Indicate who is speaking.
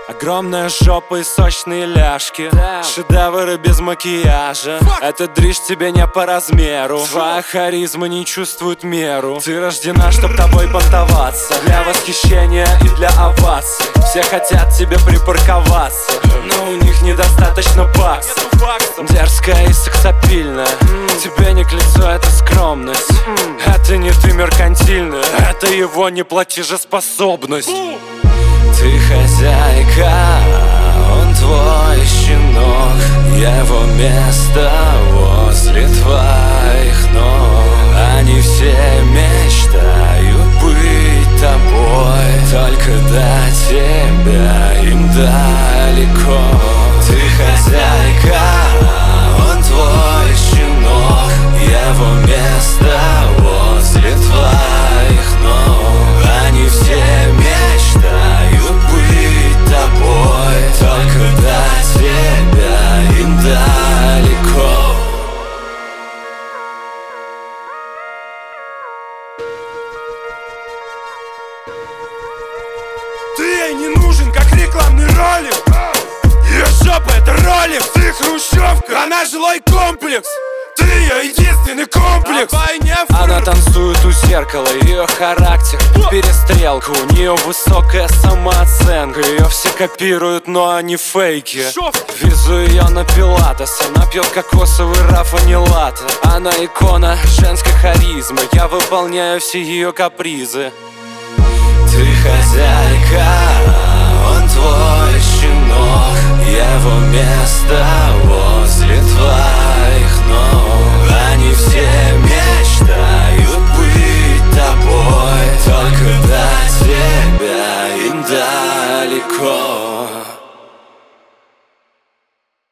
Speaker 1: Огромная жопа и сочные ляжки, шедевры без макияжа. Этот дрищ тебе не по размеру. Твоя харизма не чувствует меру. Ты рождена, чтоб тобой понтоваться, для восхищения и для оваций. Все хотят тебе припарковаться, но у них недостаточно баксов. Дерзкая и сексапильная, тебе не к лицу эта скромность. Это не ты меркантильная, это его неплатежеспособность. Ты хозяйка, он твой щенок, его место возле твоих ног. Они все мечтают быть тобой, только до тебя им далеко. Ты хозяйка, он твой щенок, его место возле твоих ног. Они все мечтают быть тобой, только до тебя им далеко.
Speaker 2: Ты ей не нужен, как рекламный ролик. Ее жопа — это ролик, ты хрущевка, она жилой комплекс. Ты ее единственный комплекс.
Speaker 1: Она танцует у зеркала, ее характер перестрелка. У нее высокая самооценка, ее все копируют, но они фейки. Везу ее на пилатес, она пьет кокосовый раф, а не латте. Она икона женской харизмы, я выполняю все ее капризы. Ты хозяйка, он твой щенок, его место возле твоих ног. Они все мечтают быть тобой, только до тебя им далеко.